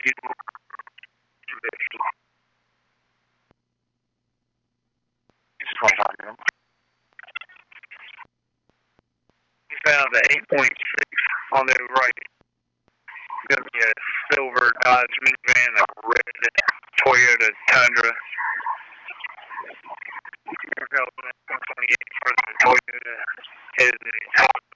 Found the 8.6 on the right. Got me a silver Dodge minivan, a red Toyota Tundra. 128 for the Toyota is